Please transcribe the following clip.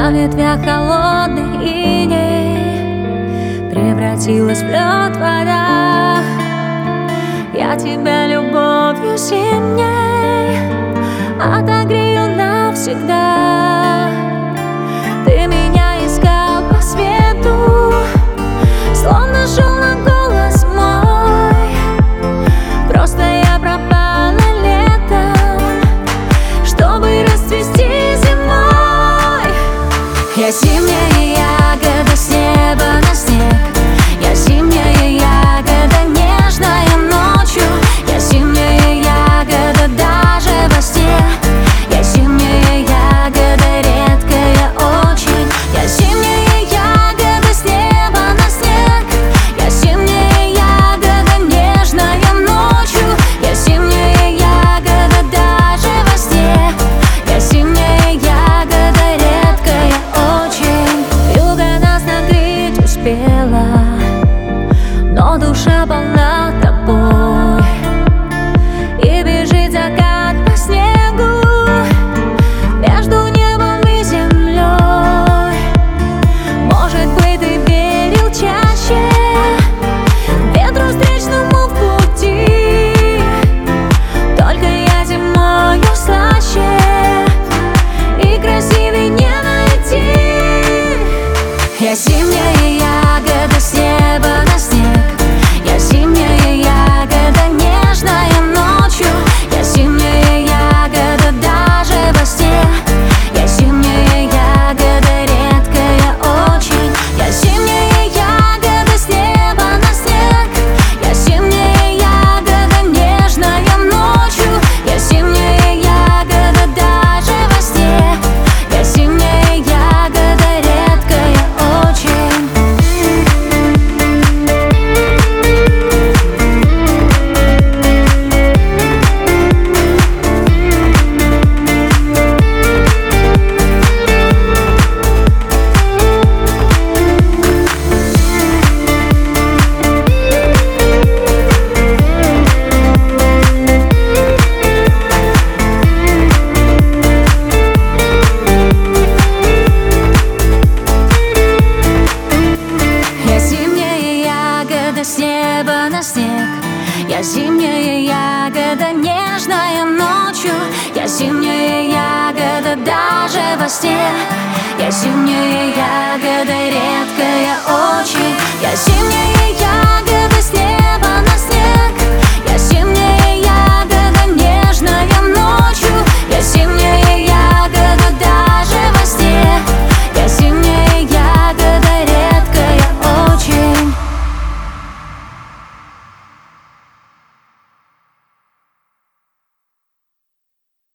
На ветвях холодный иней превратилась в лед вода. Я тебя любовью зимней отогрею навсегда. Ты меня искал по свету, словно шел на голос мой. Просто я пропала летом, чтобы расцвести зимой. Я зимняя ягода с неба на снег. Я зимняя ягода, нежная ночью. Я зимняя ягода даже во сне. Я зимняя ягода, редкая очень. Я зимняя ягода с неба на снег. Я зимняя ягода, нежная ночью. Я зимняя ягода даже во сне. Я зимняя ягода, редкая очень. Вьюга нас накрыть успела, но душа полна тобой. И бежит закат по снегу между небом и землей. Может быть, ты верил чаще ветру встречному в пути. Только я зимою слаще и красивей не найти. Я зимняя ягода с неба на снег. Я зимняя ягода, нежная ночью. Я зимняя ягода даже во сне. Я зимняя ягода, редкая очень. Я зимняя ягода с неба на снег. Я зимняя ягода, нежная ночью. Я зимняя ягода даже во сне. Я зимняя ягода, редкая очень. Я зимняя ягода с неба на снег. Я зимняя ягода, нежная ночью. Я зимняя ягода даже во сне. Я зимняя ягода, редкая очень. Я зимняя ягода.